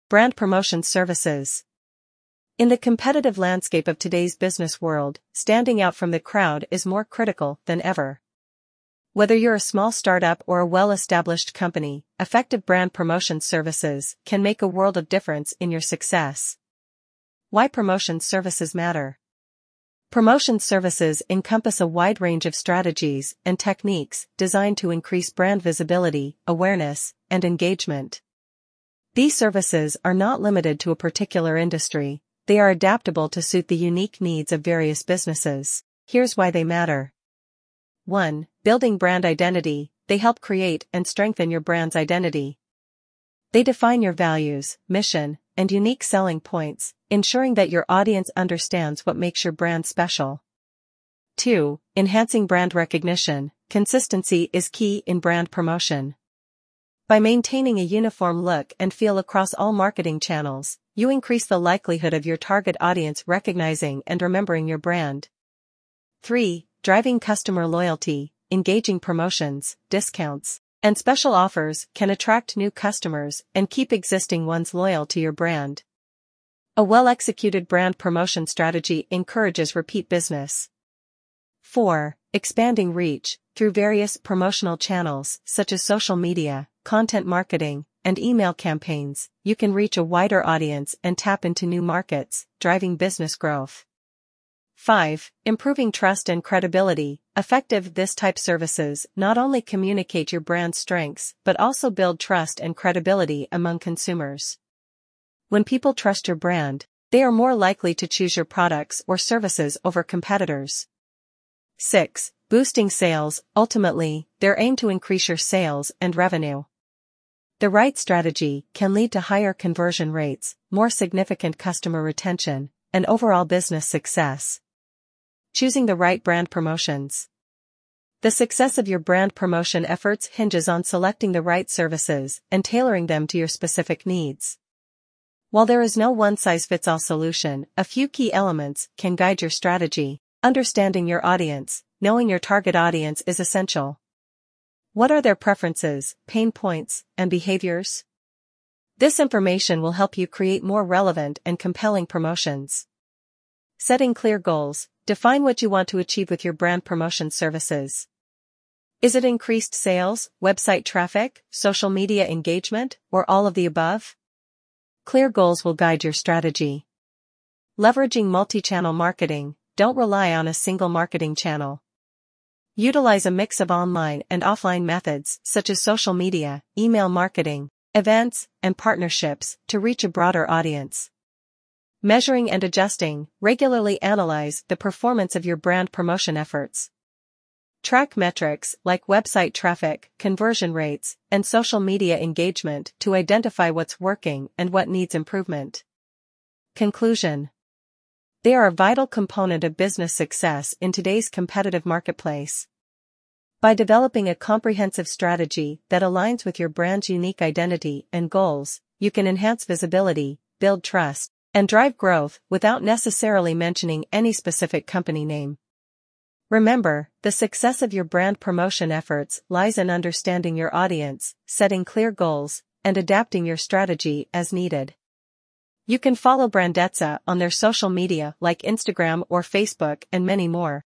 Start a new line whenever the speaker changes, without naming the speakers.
Brand promotion services. In the competitive landscape of today's business world, standing out from the crowd is more critical than ever. Whether you're a small startup or a well-established company, effective brand promotion services can make a world of difference in your success. Why promotion services matter? Promotion services encompass a wide range of strategies and techniques designed to increase brand visibility, awareness, and engagement. These services are not limited to a particular industry. They are adaptable to suit the unique needs of various businesses. Here's why they matter. 1. Building brand identity. They help create and strengthen your brand's identity. They define your values, mission, and unique selling points, ensuring that your audience understands what makes your brand special. 2. Enhancing brand recognition. Consistency is key in brand promotion. By maintaining a uniform look and feel across all marketing channels, you increase the likelihood of your target audience recognizing and remembering your brand. 3. Driving customer loyalty. Engaging promotions, discounts, and special offers can attract new customers and keep existing ones loyal to your brand. A well-executed brand promotion strategy encourages repeat business. 4. Expanding reach. Through various promotional channels such as social media, content marketing, and email campaigns, you can reach a wider audience and tap into new markets, driving business growth. 5. Improving trust and credibility. Effective this type services not only communicate your brand's strengths but also build trust and credibility among consumers. When people trust your brand, they are more likely to choose your products or services over competitors. 6. Boosting sales. Ultimately, their aim to increase your sales and revenue. The right strategy can lead to higher conversion rates, more significant customer retention, and overall business success. Choosing the right brand promotions. The success of your brand promotion efforts hinges on selecting the right services and tailoring them to your specific needs. While there is no one-size-fits-all solution, a few key elements can guide your strategy. Understanding your audience. Knowing your target audience is essential. What are their preferences, pain points, and behaviors? This information will help you create more relevant and compelling promotions. Setting clear goals. Define what you want to achieve with your brand promotion services. Is it increased sales, website traffic, social media engagement, or all of the above? Clear goals will guide your strategy. Leveraging multi-channel marketing. Don't rely on a single marketing channel. Utilize a mix of online and offline methods such as social media, email marketing, events, and partnerships to reach a broader audience. Measuring and adjusting. Regularly analyze the performance of your brand promotion efforts. Track metrics like website traffic, conversion rates, and social media engagement to identify what's working and what needs improvement. Conclusion. They are a vital component of business success in today's competitive marketplace. By developing a comprehensive strategy that aligns with your brand's unique identity and goals, you can enhance visibility, build trust, and drive growth without necessarily mentioning any specific company name. Remember, the success of your brand promotion efforts lies in understanding your audience, setting clear goals, and adapting your strategy as needed. You can follow Brandezza on their social media like Instagram or Facebook and many more.